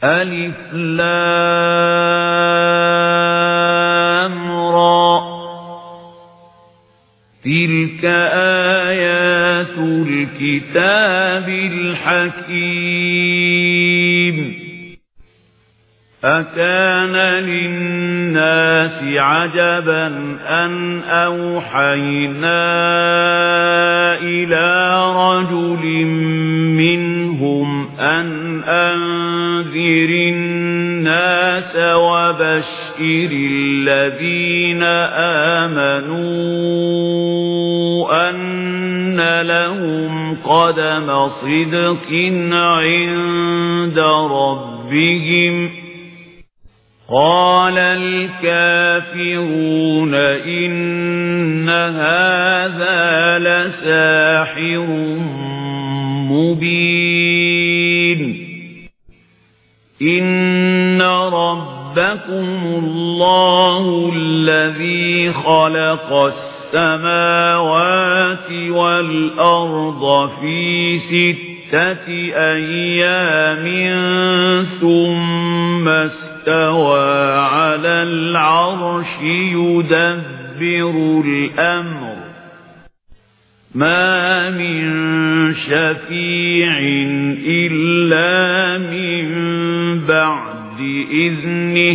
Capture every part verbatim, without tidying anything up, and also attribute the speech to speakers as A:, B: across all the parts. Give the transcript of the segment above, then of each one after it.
A: ألف لام را تلك آيات الكتاب الحكيم أكان للناس عجبا أن أوحينا إلى رجل منهم أن أنذر الناس وبشر الذين آمنوا أن لهم قدم صدق عند ربهم قال الكافرون إن هذا لساحر مبين إن ربكم الله الذي خلق السماوات والأرض في ستة أيام ثم استوى على العرش يدبر الأمر ما من شفيع إلا من بعد إذنه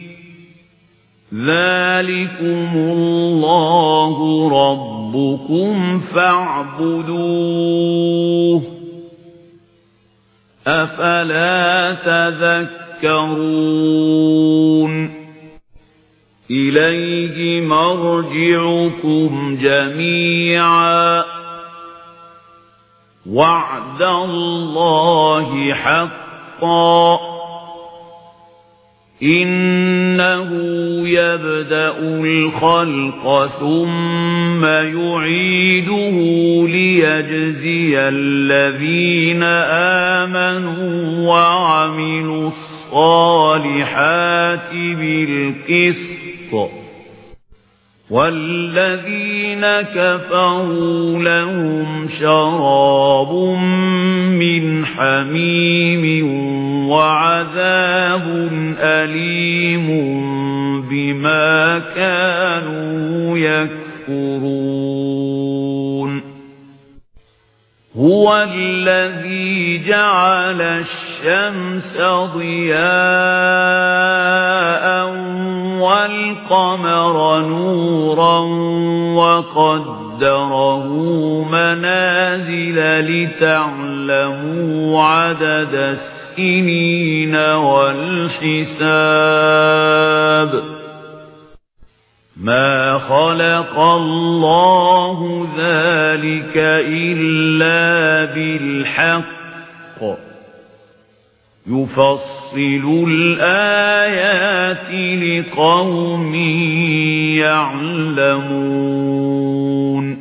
A: ذلكم الله ربكم فاعبدوه أفلا تذكرون إليه مرجعكم جميعا وعد الله حقا إنه يبدأ الخلق ثم يعيده ليجزي الذين آمنوا وعملوا الصالحات بالقسط والذين كفروا لهم شراب من حميم وعذاب أليم بما كانوا يكفرون هو الذي جعل الشمس ضياء والقمر نورا وقدره منازل لتعلموا عدد السنين والحساب ما خلق الله ذلك إلا بالحق يفصل الآيات لقوم يعلمون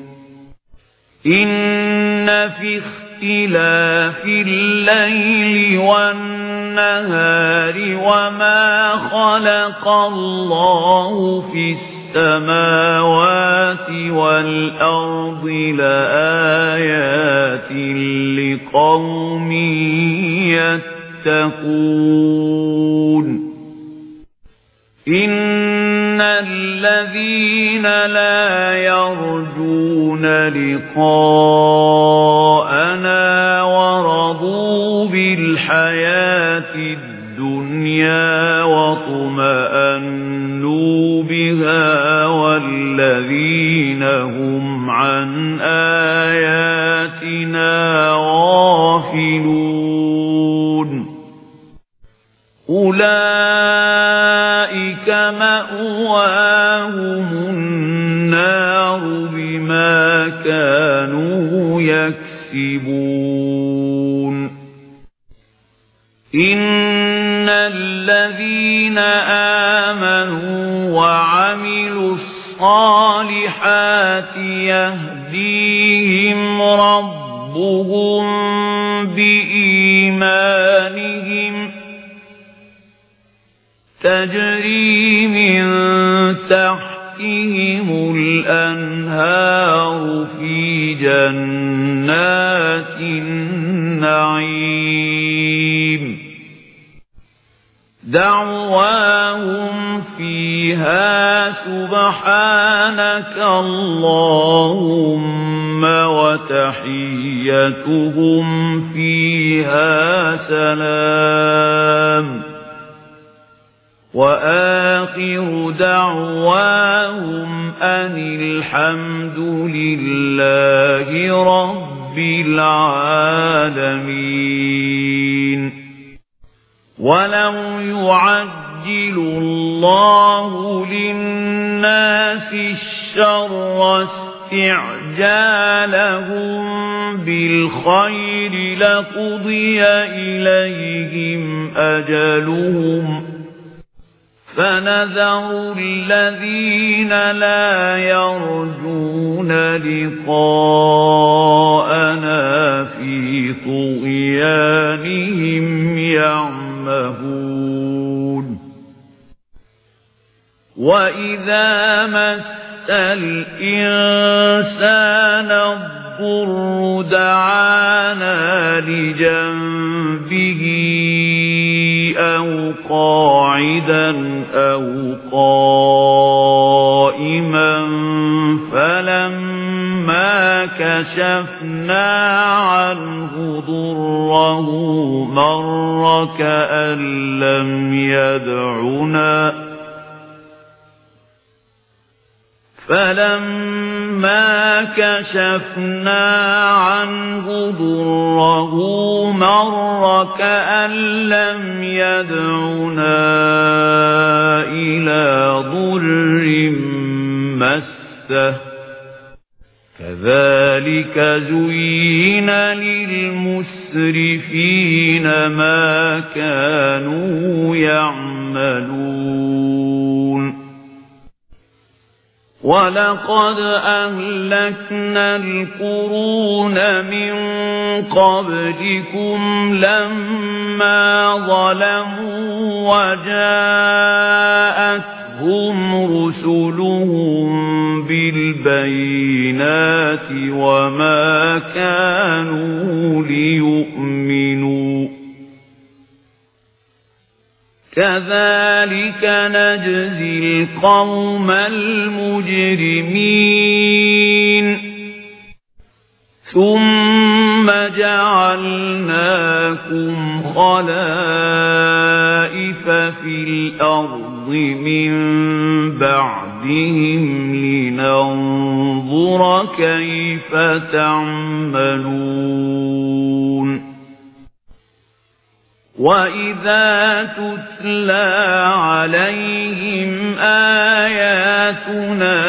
A: إن في اختلاف الليل والنهار وما خلق الله في السماوات والأرض لآيات لقوم يتقون إن الذين لا يرجون لقاءنا ورضوا بالحياة الدنيا واطمأنوا بها والذين هم عن آياتنا غافلون أولئك مأواهم النار بما كانوا يكسبون إن الذين آمنوا وعملوا الصالحات يهديهم ربهم بإيمانهم تجري من تحتهم الأنهار في جنات النعيم دعواهم فيها سبحانك اللهم وتحيتهم فيها سلام وآخر دعواهم أن الحمد لله رب العالمين. ولو يعجل الله للناس الشر استعجالهم بالخير لقضي إليهم أجلهم فنذر الذين لا يرجون لقاءنا في طغيانهم يعمهون. وإذا مس الإنسان الضر دعانا لجنبه أو قاعدا أو قائما فلما كشفنا عنه ضره مر كأن لم يدعنا فلما كشفنا عنه ضره مر كأن لم يدعنا إلى ضر مسه كذلك زين للمسرفين ما كانوا يعملون. ولقد أهلكنا القرون من قبلكم لما ظلموا وجاءتهم رسلهم بالبينات وما كانوا ليؤمنوا كذلك نجزي القوم المجرمين. ثم جعلناكم خلائف في الأرض من بعدهم لننظر كيف تعملون. وإذا تتلى عليهم آياتنا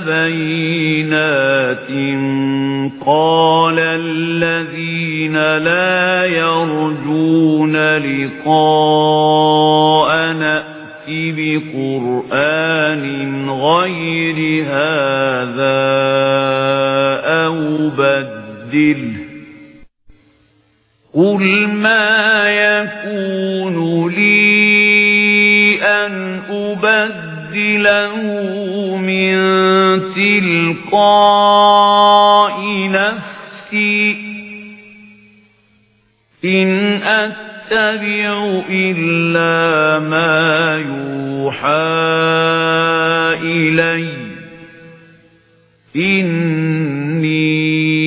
A: بينات قال الذين لا يرجون لقاءنا ائت بقرآن غير هذا أو بدله قل ما يكون لي أن أبدله من تلقاء نفسي إن أتبع إلا ما يوحى إلي إني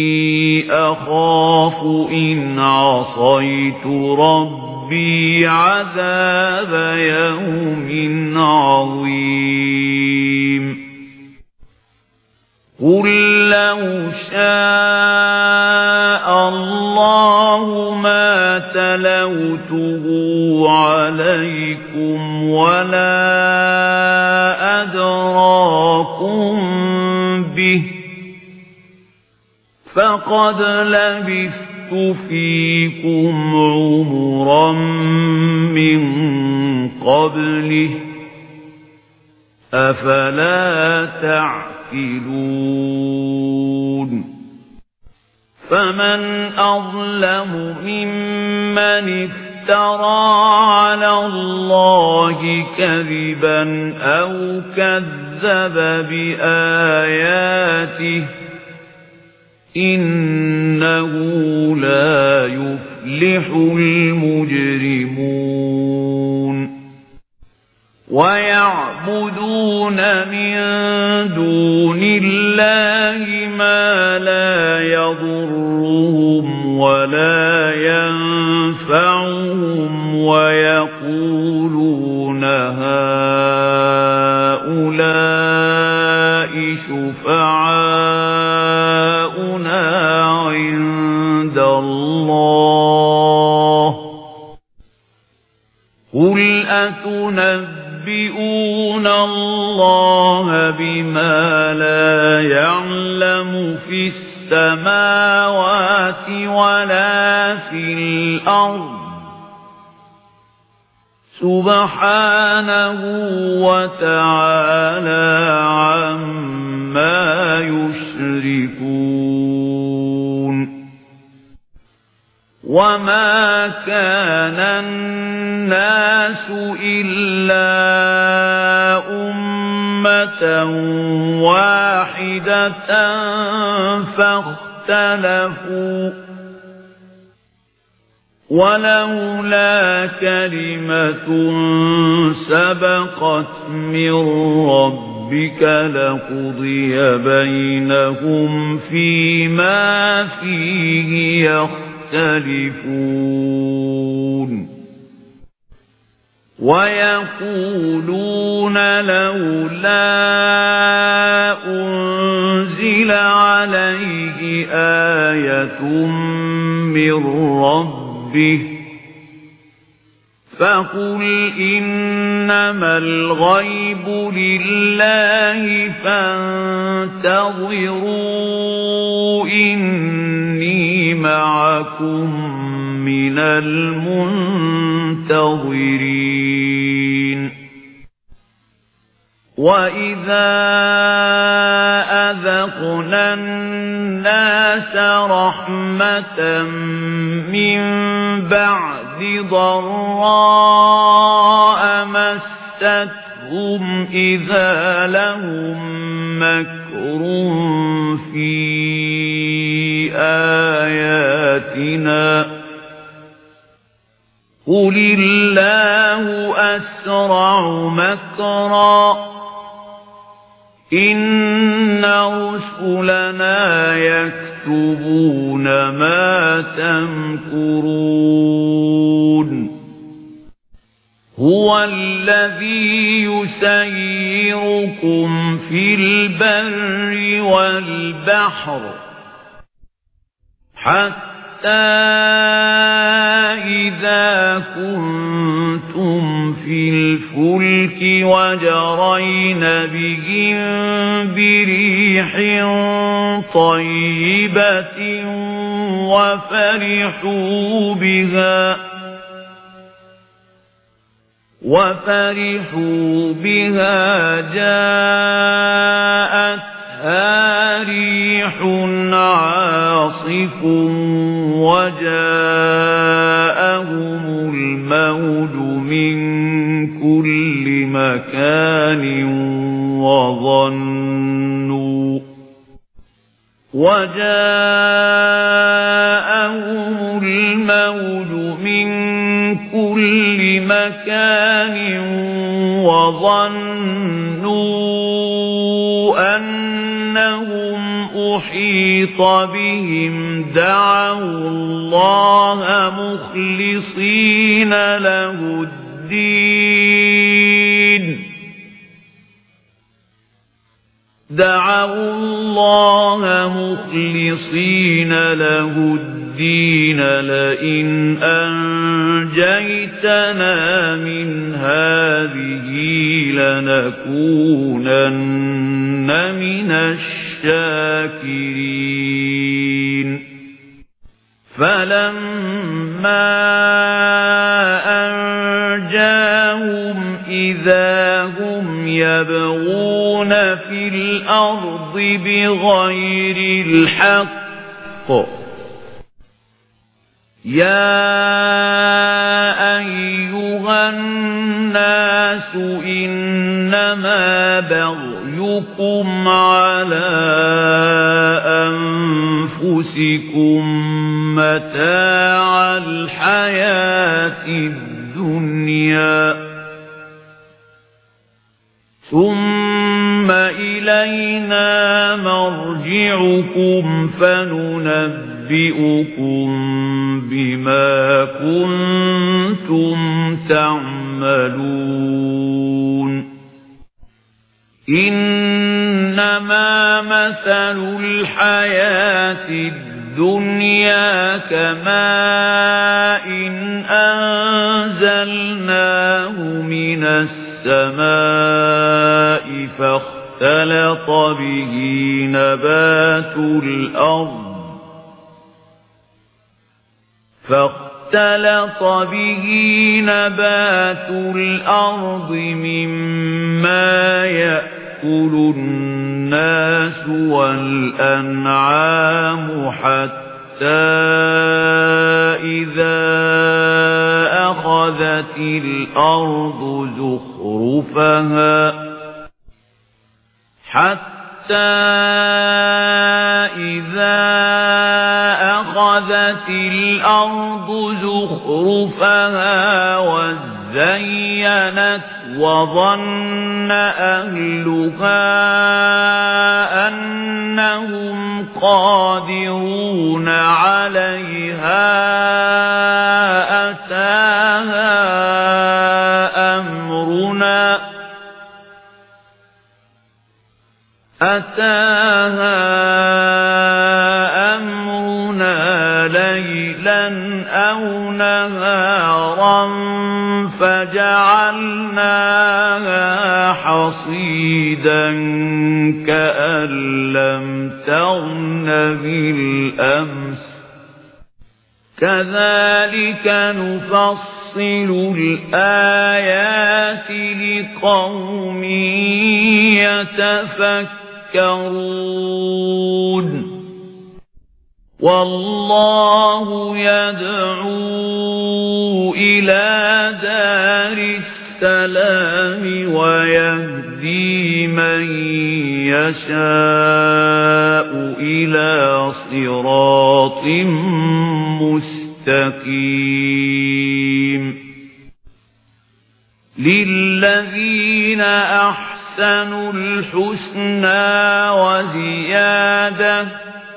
A: أخاف إن عصيت ربي عذاب يوم عظيم. قل لو شاء الله ما تلوته عليكم ولا أدراكم به فقد لبثت فيكم عمرا من قبله أفلا تعقلون. فمن أظلم ممن افترى على الله كذبا أو كذب بآياته إنه لا يفلح المجرمون. ويعبدون من دون الله ما لا يضرهم ولا ينفعهم ويقولون هؤلاء شفعاؤنا عند الله قل أتنبئون الله بما لا يعلم في السماوات ولا في الأرض سبحانه وتعالى عما يشركون وما كان الناس إلا أمة واحدة فاختلفوا ولولا كلمة سبقت من ربك لقضي بينهم فيما فيه يختلفون ويقولون لولا أنزل عليه آية من ربه فقل إنما الغيب لله فانتظروا إني معكم من المنتظرين وإذا أذقنا الناس رحمة من بعد ضراء مستهم إذا لهم مكر في آياتنا قل الله أسرع مكرا إن رسلنا يكتبون ما تمكرون هو الذي يسيركم في البر والبحر حتى إذا كنتم في الفلك وجرين بهم بريح طيبة وفرحوا بها وفرحوا بها جاءتها ريح عاصف وجاءهم الموج من كل مكان وظنوا وجاءهم الموج من كل مكان وظنوا أنهم أحيط بهم دعوا الله مخلصين له الدين دعوا الله مخلصين له الدين لئن أنجيتنا من هذه لنكونن من الشاكرين فلما أنجاهم إذا هم يبغون في الأرض بغير الحق يا أيها الناس إنما بغيكم على أنفسكم متاع الحياة الدنيا ثم إلينا مرجعكم فننبئكم بما كنتم تعملون إنما مثل الحياة الدنيا كماء أنزلناه من السماء فاختلط به نبات الأرض فاختلط به نبات الأرض مما يأكل الناس والأنعام حتى إذا أخذت الأرض زخرفها حتى إذا أخذت الأرض زخرفها وزينت وظن أهلها أنهم قادرون عليها أتاها أمرنا أتاها أمرنا ليلا أو نهارا فجعلناها حصيدا كأن لم تغن بالأمس كذلك نفصل الآيات لقوم يتفكرون والله يدعو إلى دار السلام ويهدي من يشاء إلى صراط مستقيم للذين أحسنوا الحسنى وزيادة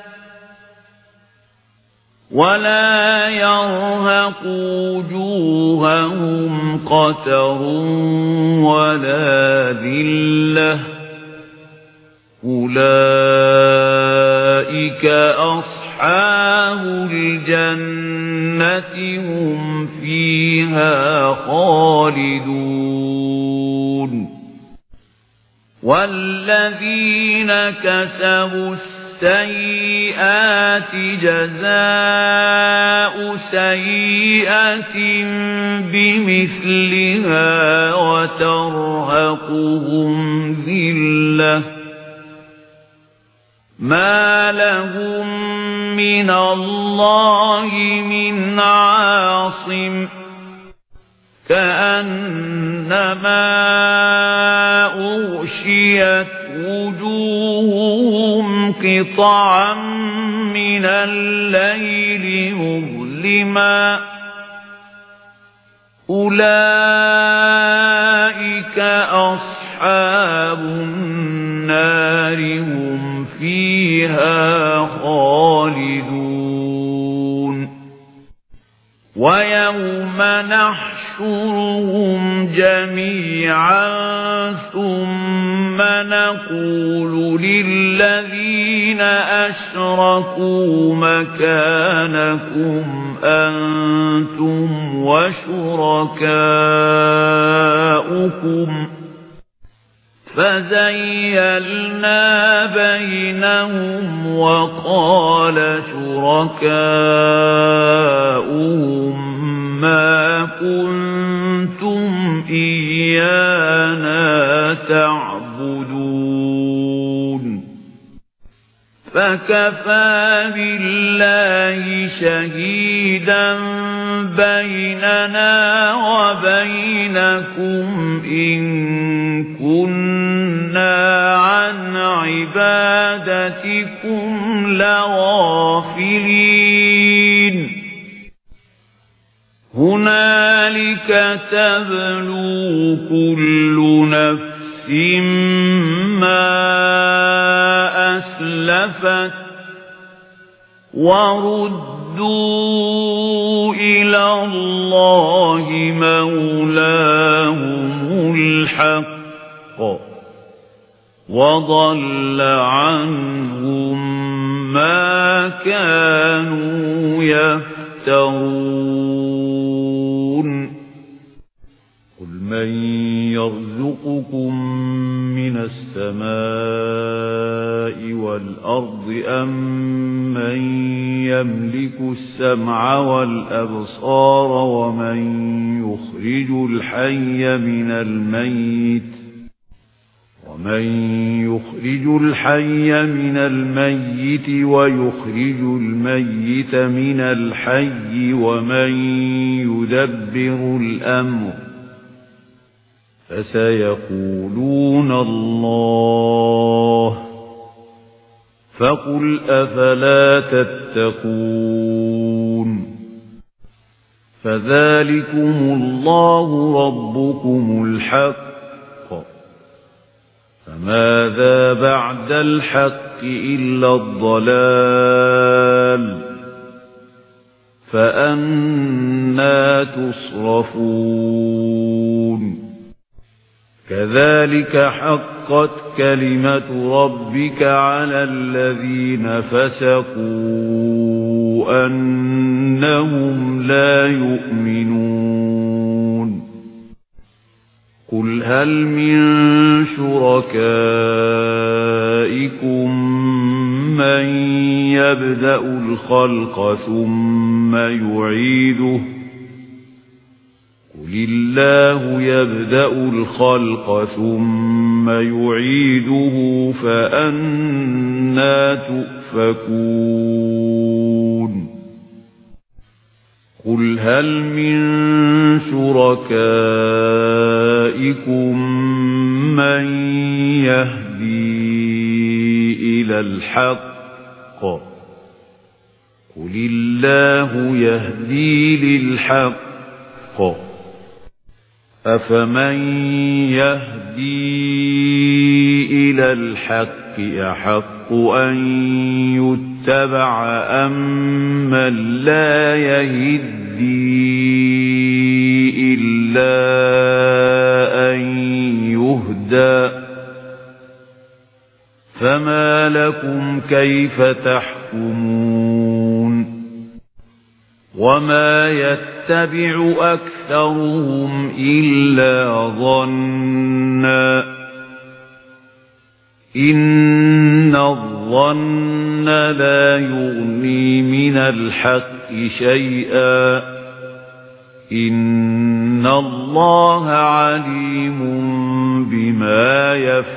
A: ولا يرهق وجوههم قتر ولا ذلة أولئك أصحاب الجنة هم فيها خالدون والذين كسبوا السيئات جزاء سيئة بمثلها وترهقهم ذلة ما لهم من الله من عاصم كأنما أغشيت وجوههم قطعا من الليل مظلما أولئك أصحاب النار هم فيها خالدون ويوم نحشرهم جميعا ثم نقول للذين أشركوا مكانكم أنتم وشركاؤكم فزيلنا بينهم وقال شركاؤهم ما كنتم إيانا تعبدون فكفى بالله شهيدا بيننا وبينكم إن كنا عن عبادتكم لغافلين هنالك تبلو كل نفس ما أسلفت وردوا إلى الله مولاهم الحق وضل عنهم ما كانوا يفترون قل من يرزقكم من السماء والأرض أم من يملك السمع والأبصار ومن يخرج الحي من الميت ومن يخرج الحي من الميت ويخرج الميت من الحي ومن يدبر الأمر فسيقولون الله فقل أفلا تتقون فذلكم الله ربكم الحق فماذا بعد الحق إلا الضلال فأنى تصرفون كذلك حقت كلمة ربك على الذين فسقوا أنهم لا يؤمنون قل هل من شركائكم من يبدأ الخلق ثم يعيده قل الله يبدأ الخلق ثم يعيده فأنى تؤفكون قل هل من شركائكم من يهدي إلى الحق قل الله يهدي للحق أفمن يهدي إلى الحق أحق أن يتبع أم من لا يهدي إلا أن يهدى فما لكم كيف تحكمون وما يتبع أكثرهم إلا ظنا إن الظن لا يغني من الحق شيئا إن الله عليم بما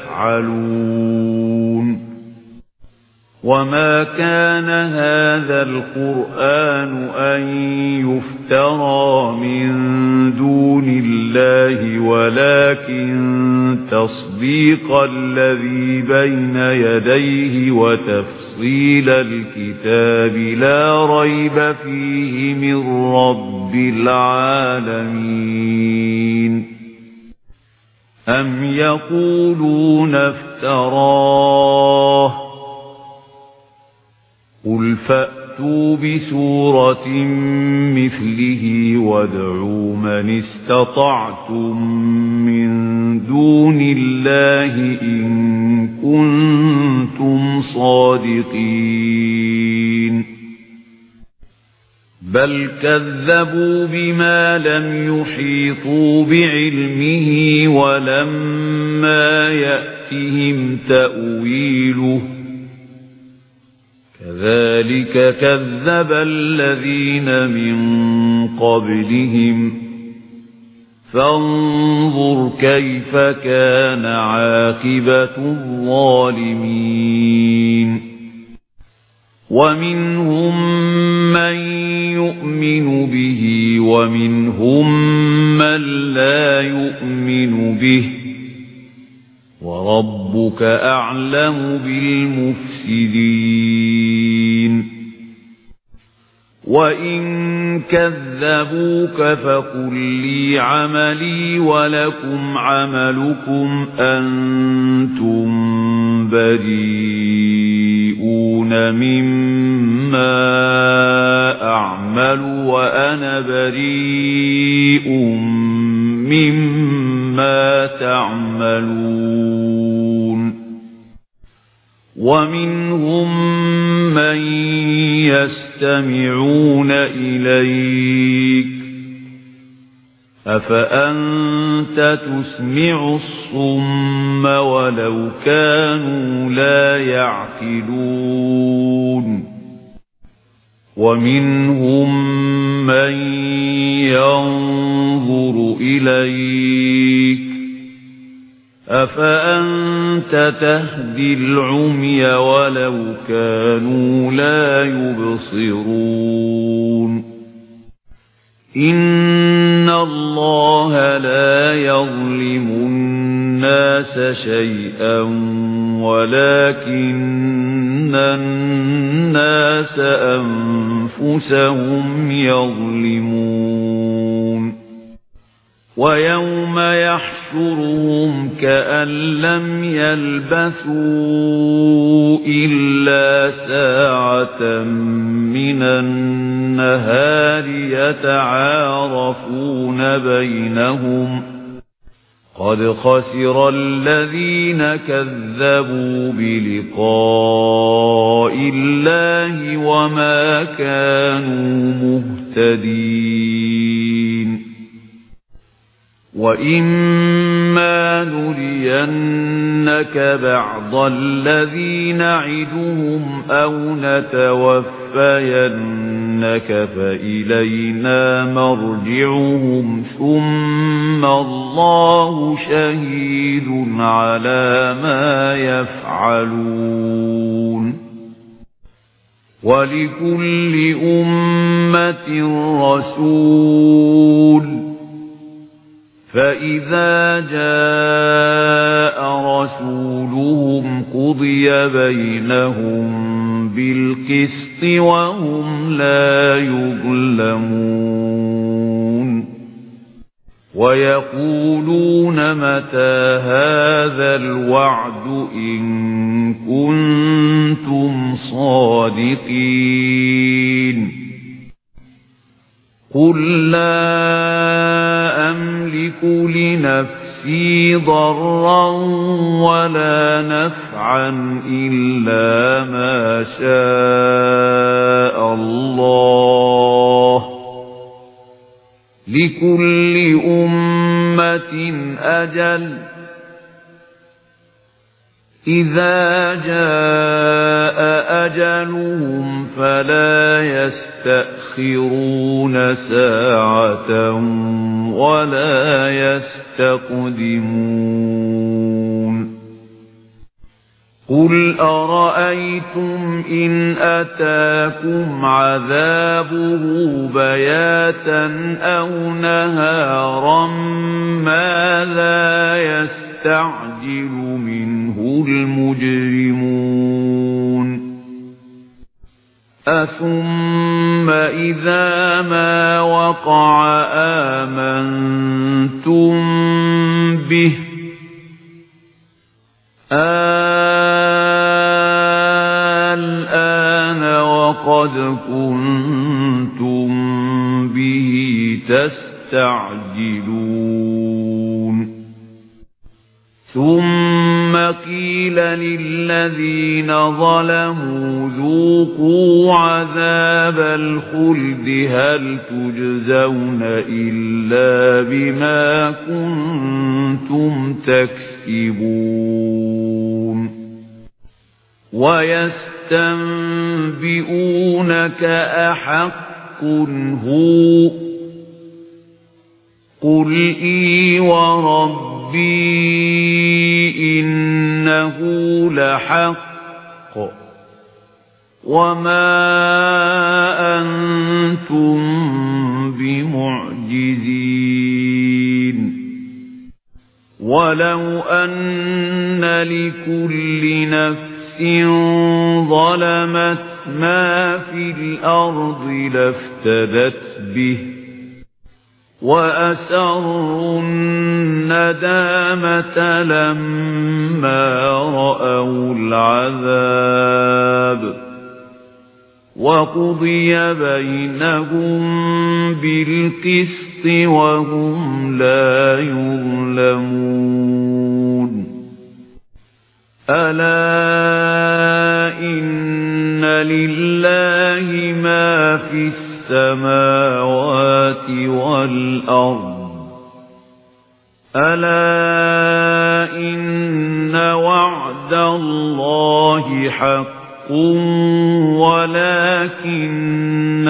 A: يفعلون وما كان هذا القرآن أن يفترى من دون الله ولكن تصديق الذي بين يديه وتفصيل الكتاب لا ريب فيه من رب العالمين أم يقولون افتراه قل فأتوا بسورة مثله وادعوا من استطعتم من دون الله إن كنتم صادقين بل كذبوا بما لم يحيطوا بعلمه ولما يأتهم تأويله كذلك كذب الذين من قبلهم فانظر كيف كان عاقبة الظالمين ومنهم من يؤمن به ومنهم من لا يؤمن به وربك أعلم بالمفسدين وَإِن كَذَّبُوكَ فَقُل لِّي عَمَلِي وَلَكُمْ عَمَلُكُمْ أَنتُم بَرِيئُونَ مِمَّا أَعْمَلُ وَأَنَا بَرِيءٌ مِّمَّا تَعْمَلُونَ وَمِنْهُم مَّن يَسْتَمِعُونَ إِلَيْكَ أَفَأَنْتَ تُسْمِعُ الصُّمَّ وَلَوْ كَانُوا لَا يَعْقِلُونَ وَمِنْهُم مَّن يَنظُرُ إِلَيْكَ أَفَأَنْتَ تَهْدِي الْعُمْيَ وَلَوْ كَانُوا لَا يُبْصِرُونَ إِنَّ اللَّهَ لَا يَظْلِمُ النَّاسَ شَيْئًا وَلَكِنَّ النَّاسَ أَنفُسَهُمْ يَظْلِمُونَ وَيَوْمَ يَحْشُرُهُمْ كَأَن لَّمْ يَلْبَثُوا إِلَّا سَاعَةً مِّنَ النَّهَارِ يَتَعَارَفُونَ بَيْنَهُمْ قَدْ خَسِرَ الَّذِينَ كَذَّبُوا بِلِقَاءِ اللَّهِ وَمَا كَانُوا مُهْتَدِينَ وَإِمَّا نُرِيَنَّكَ بَعْضَ الَّذِي نَعِدُهُمْ أَوْ نَتَوَفَّيَنَّكَ فَإِلَيْنَا مَرْجِعُهُمْ ثُمَّ اللَّهُ شَهِيدٌ عَلَى مَا يَفْعَلُونَ وَلِكُلِّ أُمَّةٍ رَسُولٌ فَإِذَا جَاءَ رَسُولُهُمْ قُضِيَ بَيْنَهُم بِالْقِسْطِ وَهُمْ لَا يُظْلَمُونَ وَيَقُولُونَ مَتَى هَذَا الْوَعْدُ إِن كُنتُمْ صَادِقِينَ قُل لَّا أَمْلِكُ لِنَفْسِي ضَرًّا وَلَا نَفْعًا إِلَّا مَا شَاءَ اللَّهُ لِكُلِّ أُمَّةٍ أَجَلٌ إِذَا جَاءَ أَجَلُهُمْ فَلَا يَسْتَأْخِرُونَ سَاعَةً وَلَا يَسْتَقْدِمُونَ قُلْ أَرَأَيْتُمْ إِنْ أَتَاكُمْ عَذَابُهُ بَيَاتًا أَوْ نَهَارًا مَاذَا يَسْتَعْجِلُ مِنْهُ الْمُجْرِمُونَ أَثُمَّ إِذَا مَا وَقَعَ آمَنْتُمْ بِهِ الْآنَ وَقَدْ كُنْتُمْ بِهِ تَسْتَعْجِلُونَ ثُمَّ قِيلَ لِلَّذِينَ ظَلَمُوا ذُوقُوا عَذَابَ الْخُلْدِ هَلْ تُجْزَوْنَ إِلَّا بِمَا كُنتُمْ تَكْسِبُونَ وَيَسْتَنبِئُونَكَ أَحَقٌّ هُوَ قُلْ إِي وَرَبِّي إِنَّهُ لَحَقٌّ وَمَا أَنْتُمْ بِمُعْجِزِينَ وَلَوْ أَنَّ لِكُلِّ نَفْسٍ نفس ظلمت ما في الأرض لافتدت به وأسروا الندامة لما رأوا العذاب وقضي بينهم بالقسط وهم لا يظلمون ألا إن لله ما في السماوات والأرض ألا إن وعد الله حق ولكن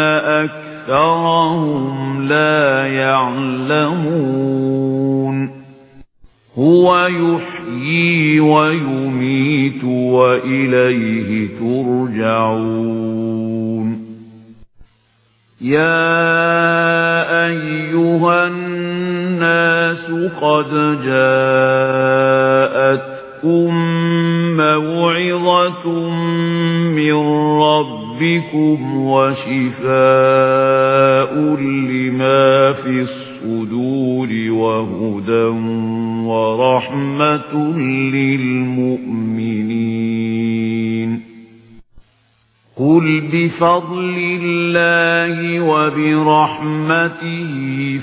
A: أكثرهم لا يعلمون هو يحيي ويميت وإليه ترجعون يا أيها الناس قد جاءتكم موعظة من ربكم وشفاء لما في الصدور وهدى ورحمة للمؤمنين قل بفضل الله وبرحمته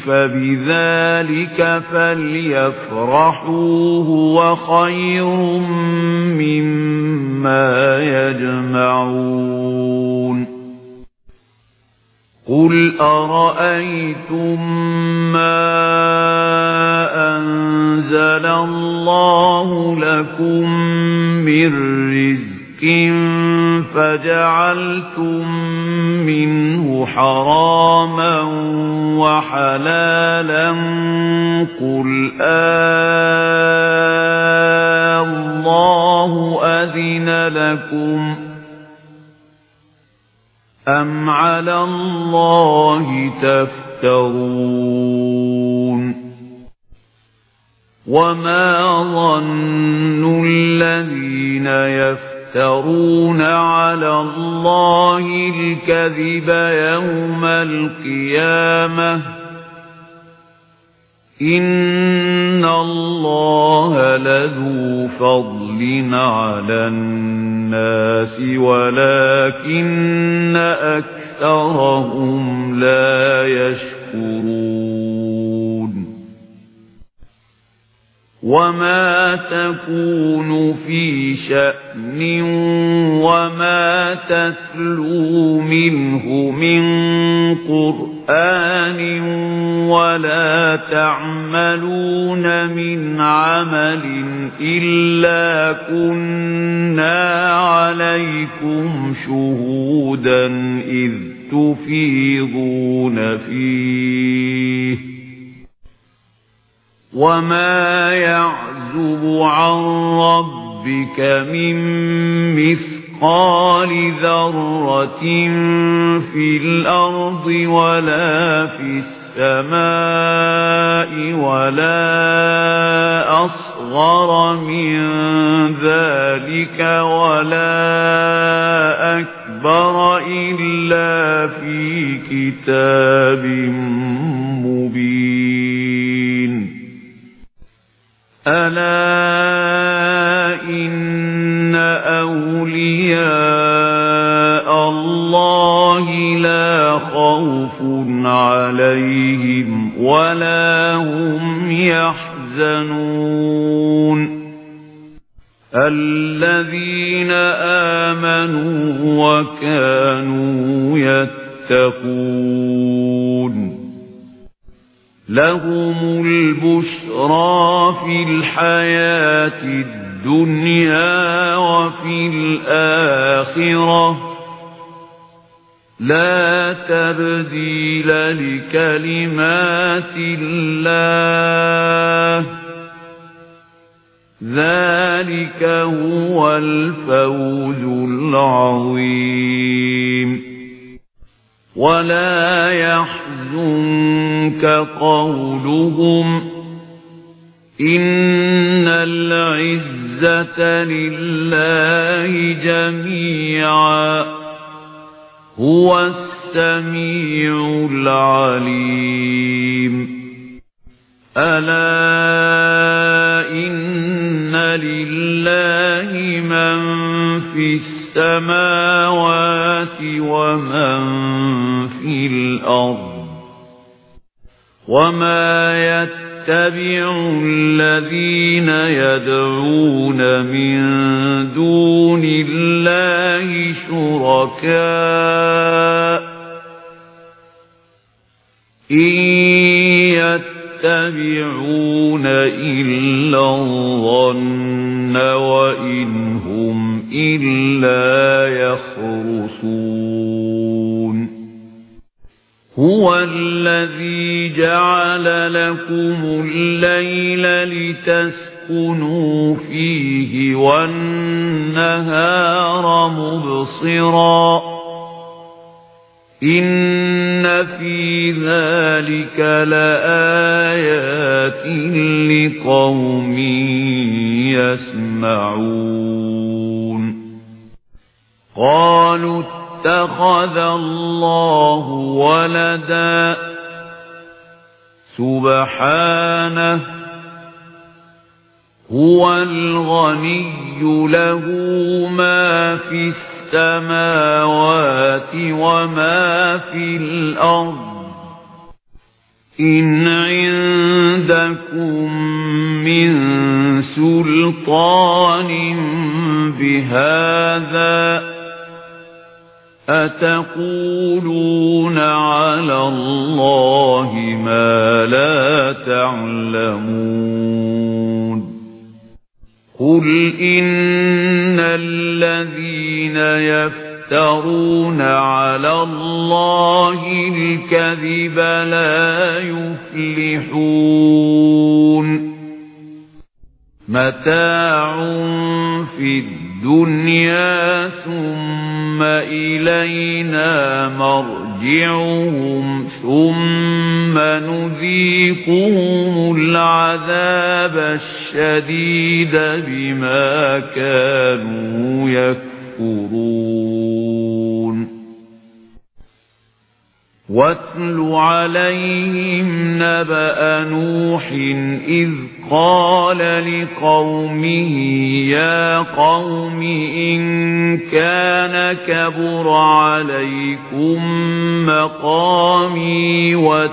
A: فبذلك فليفرحوا هو خير مما يجمعون قل أرأيتم ما أنزل الله لكم من رزق فجعلتم منه حراما وحلالا قل آه الله أذن لكم أم على الله تفترون وما ظن الذين يفترون يفترون على الله الكذب يوم القيامة إن الله لذو فضل على الناس ولكن أكثرهم لا يشكرون وما تكون في شأن وما تتلو منه من قرآن ولا تعملون من عمل إلا كنا عليكم شهودا إذ تفيضون فيه وما يعزب عن ربك من مثقال ذرة في الأرض ولا في السماء ولا أصغر من ذلك ولا أكبر إلا في كتاب مبين ألا إن أولياء الله لا خوف عليهم ولا هم يحزنون الذين آمنوا وكانوا يتقون لهم البشرى في الحياة الدنيا وفي الآخرة لا تبديل لكلمات الله ذلك هو الفوز العظيم ولا يحزنك قولهم إن العزة العزة لله جميعا هو السميع العليم ألا إن لله من في السماوات ومن في الأرض وما يتبع الذين يدعون من دون الله شركاء إن يتبعون إلا الظن وإن هم إلا يخرصون هو الذي جعل لكم الليل لتسكنوا فيه والنهار مبصرا إن في ذلك لآيات لقوم يسمعون قالوا اتخذ الله ولدا سبحانه هو الغني له ما في السماوات وما في الأرض إن عندكم من سلطان بهذا أتقولون على الله ما لا تعلمون قل إن الذين يفترون على الله الكذب لا يفلحون متاع في الدنيا ثم إلينا مرجعهم ثم نذيقهم العذاب الشديد بما كانوا يكفرون واتل عليهم نبأ نوح إذ قال لقومه يا قوم إن كان كبر عليكم مقامي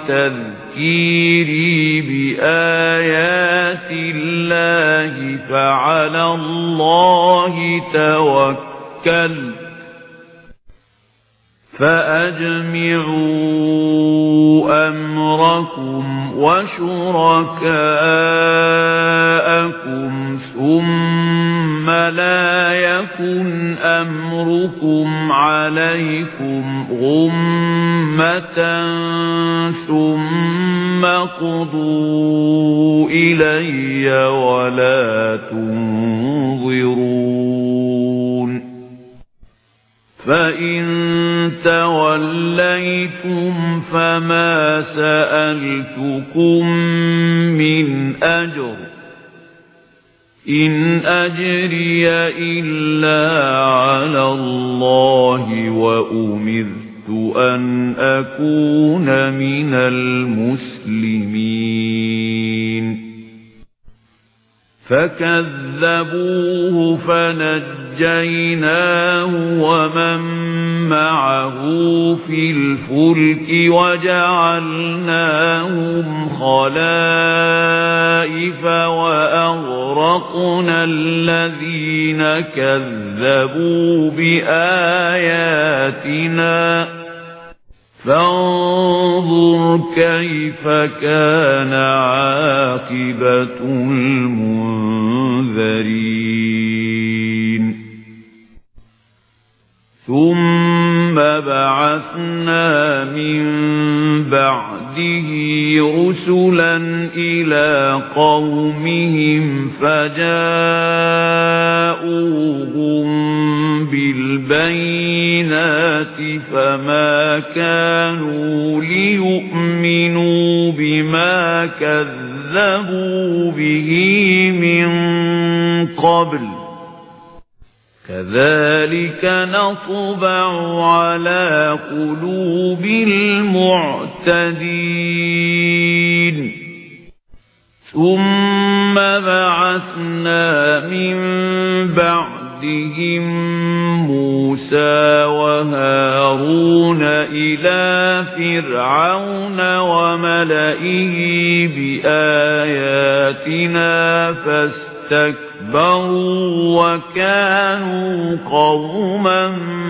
A: وتذكيري بآيات الله فعلى الله توكلت فأجمعوا أمركم وشركاءكم ثم لا يكن أمركم عليكم غمة ثم قضوا إلي ولا تنظرون فإن توليتم فما سألتكم من أجر إن أجري إلا على الله وأمرت أن أكون من المسلمين فكذبوه فنجيناه ومن معه في الفلك وجعلناهم خلائف وأغرقنا الذين كذبوا بآياتنا فانظر كيف كان عاقبة المنذرين ثم بعثنا من بعده رسلا إلى قومهم فجاءوهم بالبينات فما كانوا ليؤمنوا بما كذبوا به من قبل كذلك نطبع على قلوب المعتدين ثم بعثنا من بعدهم موسى وهارون إلى فرعون وملئه بآياتنا فاستكبروا وكانوا قوما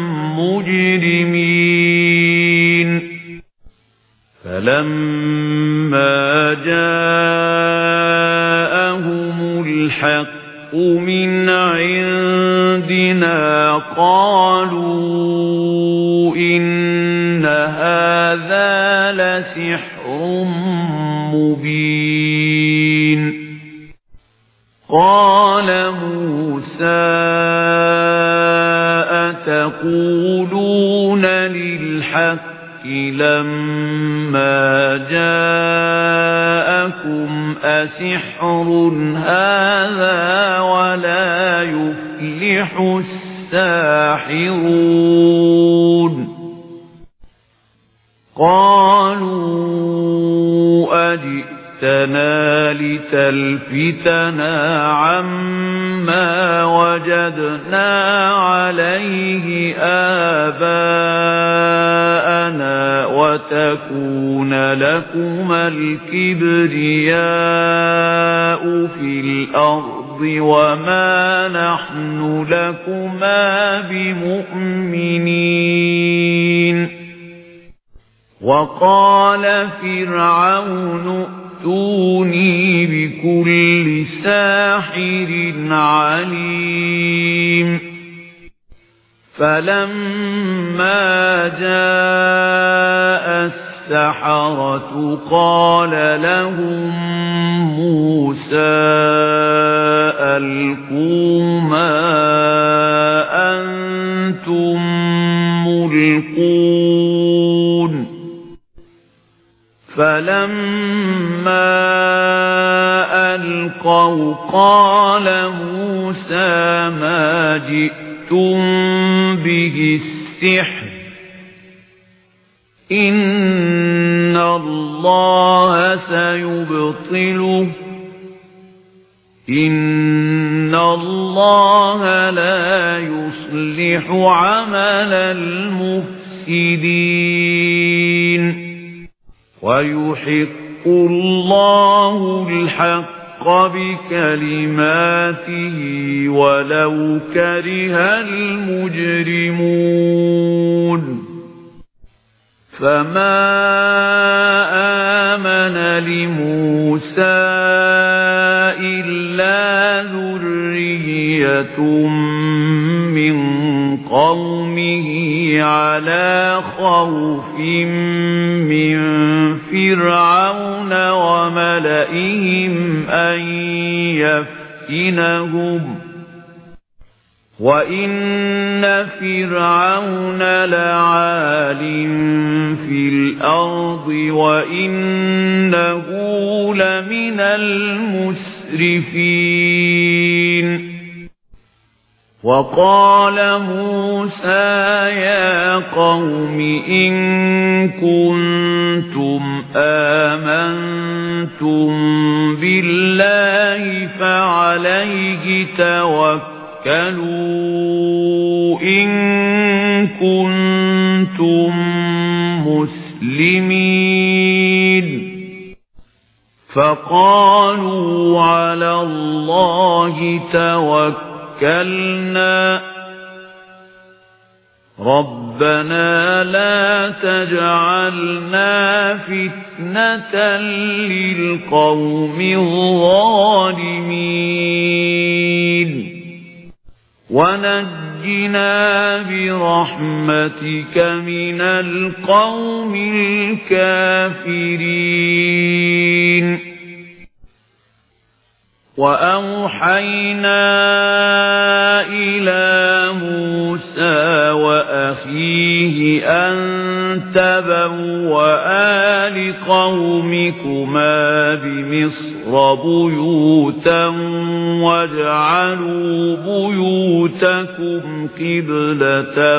A: مجرمين فلما جاءهم الحق من عندنا قالوا إن هذا لسحر مبين قال موسى أتقولون للحق لما جاءكم أسحر هذا ولا يفلح الساحرون قالوا أجئتنا لتلفتنا عما وجدنا عليه آباءنا وتكون لكما الكبرياء في الأرض وما نحن لكما بمؤمنين وقال فرعون ائتوني بكل ساحر عليم فلما جاء السحرة قال لهم موسى ألقوا ما أنتم ملقون فلما ألقوا قال موسى ما جئتم به السحر إن الله سيبطله إن الله لا يصلح عمل المفسدين ويحق الله الحق بكلماته ولو كره المجرمون فما آمن لموسى إلا ذرية من قومه على خوف من فرعون وملئهم أن يفتنهم وإن فرعون لعال في الأرض وإنه لمن المسرفين وقال موسى يا قوم إن كنتم آمنتم بالله فعليه توكلوا إن كنتم مسلمين فقالوا على الله توكلنا ربنا لا تجعلنا فتنة للقوم الظالمين ونجنا برحمتك من القوم الكافرين وأوحينا إلى موسى وأخيه أن تبوأ لقومكما بمصر بيوتا واجعلوا بيوتكم قبلة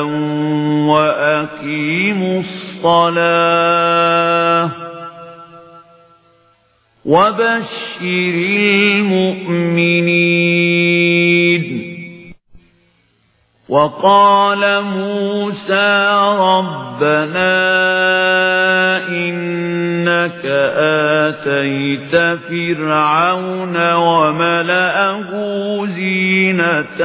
A: وأقيموا الصلاة وبشر المؤمنين. وقال موسى ربنا إنك آتيت فرعون وملأه زينة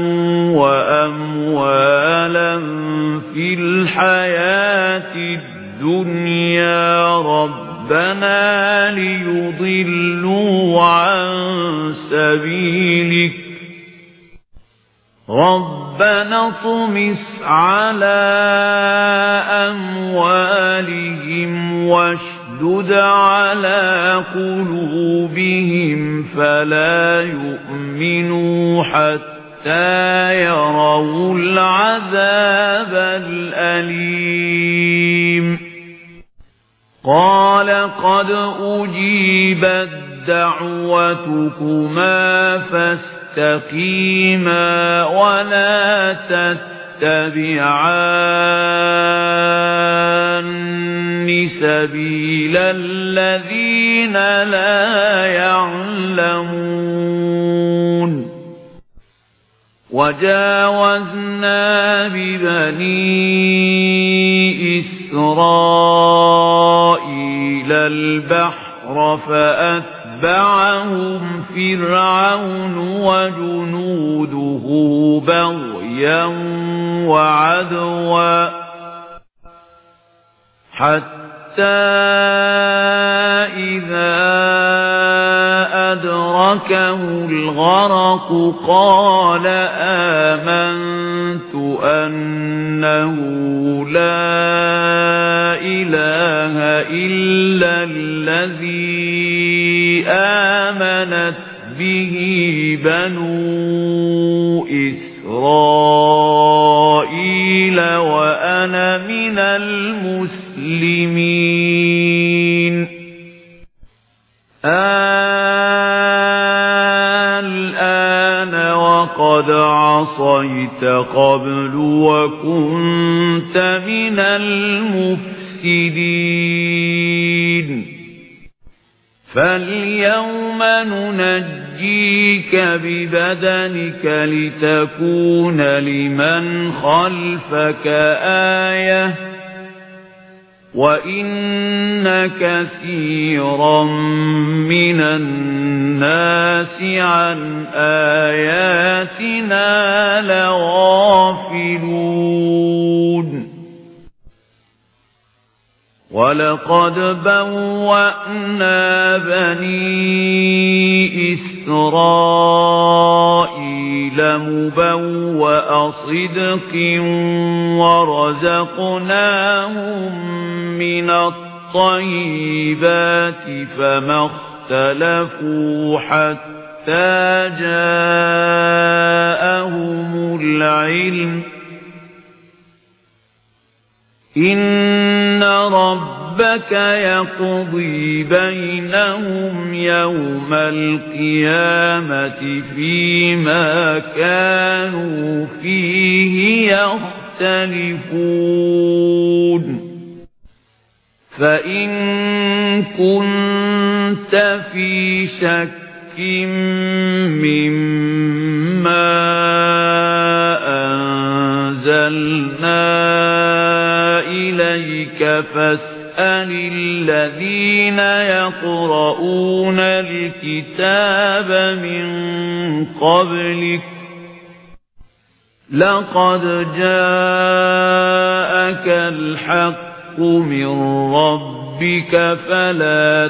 A: وأموالا في الحياة الدنيا ربنا ليضلوا عن سبيلك ربنا اطمس على أموالهم واشدد على قلوبهم فلا يؤمنوا حتى يروا العذاب الأليم. قال قد أجيبت دعوتكما فاستقيما ولا تتبعان سبيل الذين لا يعلمون. وجاوزنا ببني إسرائيل البحر فأتبعهم فرعون وجنوده بغيا وعدوا حتى إذا أدركه الغرق قال آمنت أنه لا إله إلا الذي آمنت به بنو إسرائيل وأنا من المسلمين. الآن وقد عصيت قبل وكنت من المفسدين فاليوم ننجيك ببدنك لتكون لمن خلفك آية وإن كثيرا من الناس عن آياتنا لغافلون. ولقد بوأنا بني إسرائيل مبوأ صدق ورزقناهم من الطيبات فما اختلفوا حتى جاءهم العلم إن ربك يقضي بينهم يوم القيامة فيما كانوا فيه يختلفون. فإن كنت في شك مما أنزلنا إليك فاسأل الذين يقرؤون الكتاب من قبلك لقد جاءك الحق من ربك فلا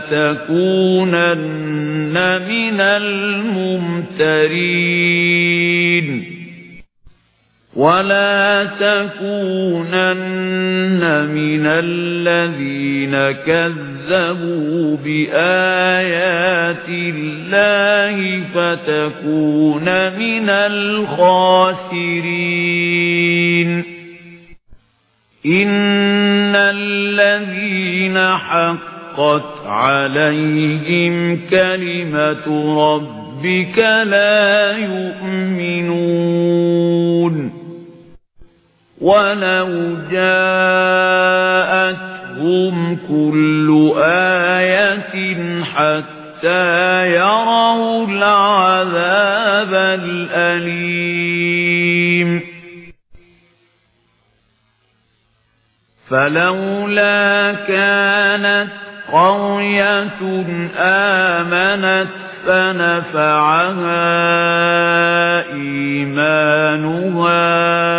A: تكونن من الممترين ولا تكونن من الذين كذبوا بآيات الله فتكون من الخاسرين. إن الذين حقت عليهم كلمة ربك لا يؤمنون ولو جاءتهم كل آية حتى يروا العذاب الأليم فلولا كانت قرية آمنت فنفعها إيمانها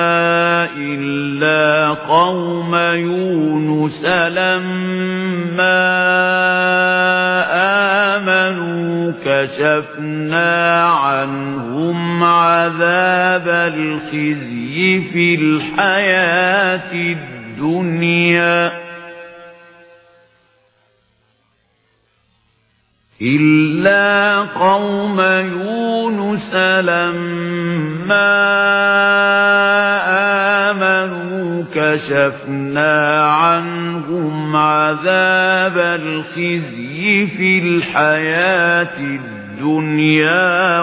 A: إلا قوم يونس لما آمنوا كشفنا عنهم عذاب الخزي في الحياة الدنيا إلا قوم يونس لما آمنوا كشفنا عنهم عذاب الخزي في الحياة الدنيا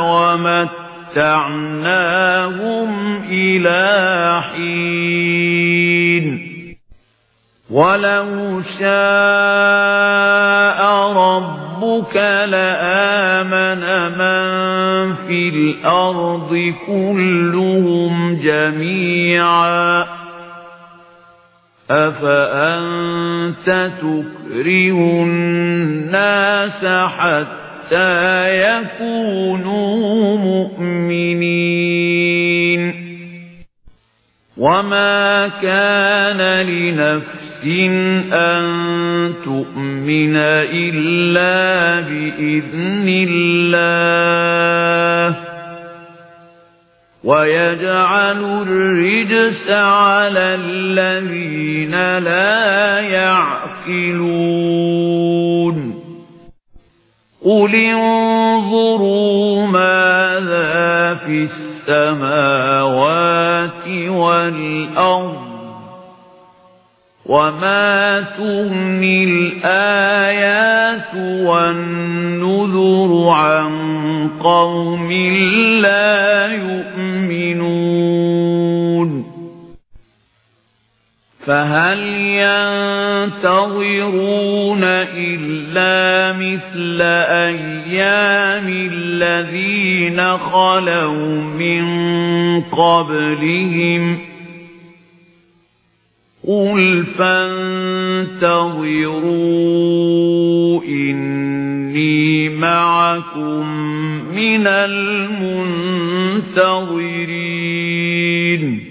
A: ومتعناهم إلى حين ولو شاء ربك لآمن من في الأرض كلهم جميعا أفأنت تكره الناس حتى يكونوا مؤمنين وما كان لنفس أن تؤمن إلا بإذن الله ويجعل الرجس على الذين لا يعقلون قل انظروا ماذا في السماوات والأرض وما تغني الآيات والنذر عن قوم لا يؤمنون فهل ينتظرون إلا مثل أيام الذين خلوا من قبلهم قل فانتظروا إني معكم من المنتظرين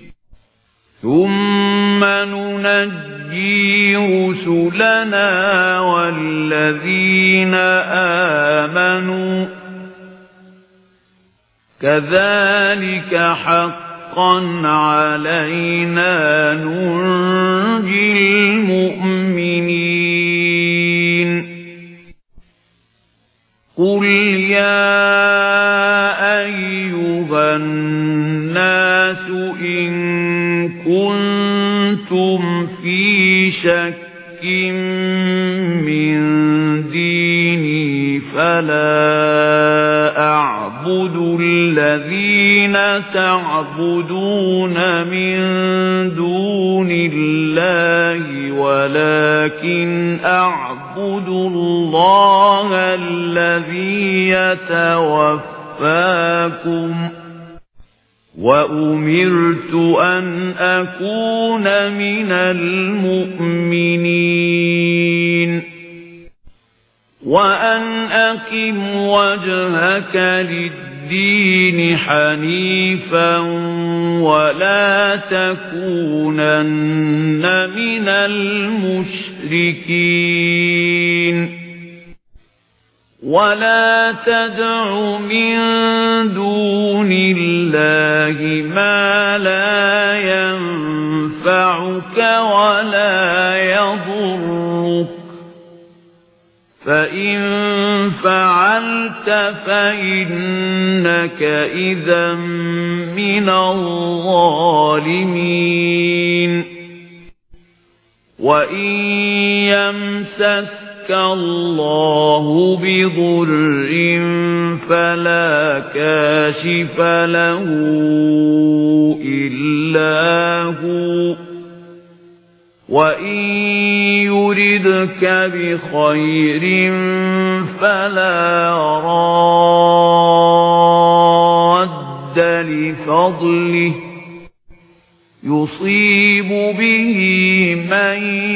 A: ثم ننجي رسلنا والذين آمنوا كذلك حقا حقا علينا ننجي المؤمنين قل يا أيها الناس إن كنتم في شك من ديني فلا أعبد الذين تعبدون من دون الله ولكن أعبد الله الذي يتوفاكم وأمرت أن أكون من المؤمنين وأن أقم وجهك للدين حنيفا ولا تكونن من المشركين ولا تدع من دون الله ما لا ينفعك ولا يضرك فإن فعلت فإنك إذا من الظالمين وإن يمسسك الله بضر فلا كاشف له إلا هو وإن يردك بخير فلا راد لفضله يصيب به من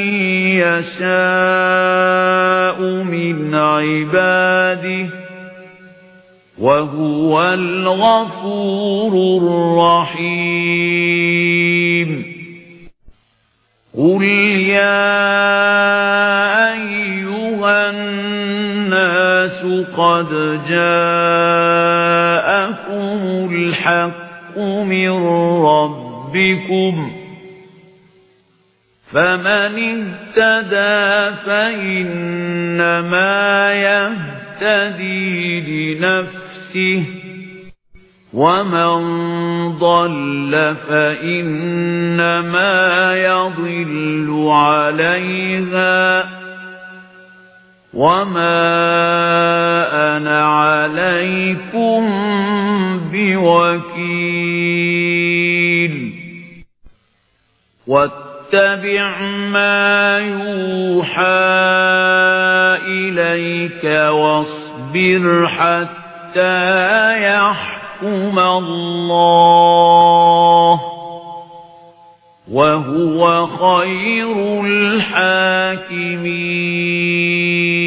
A: يشاء من عباده وهو الغفور الرحيم قل يا أيها الناس قد جاءكم الحق من ربكم فمن اهتدى فإنما يهتدي لنفسه ومن ضل فإنما يضل عليها وما أنا عليكم بوكيل واتبع ما يوحى إليك واصبر حتى يحكم يحكم الله وهو خير الحاكمين